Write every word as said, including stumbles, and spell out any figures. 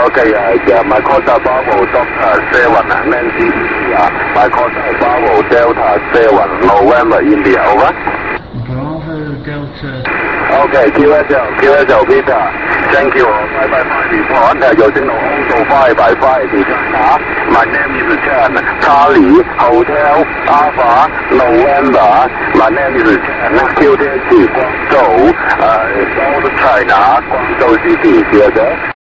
Okay, uh, yeah, my contact Bravo Doctor seven Nancy India. My contact Bravo Delta seven November India. Over. Bravo Delta. Okay, Q S L, Q S L Peter. Thank you. five by five report. Uh, your signal also five by five to China. My name is Chen. Charlie Hotel Alpha November. My name is Chen. Q T H Guangzhou. Uh, South China, Guangzhou City. Q S L.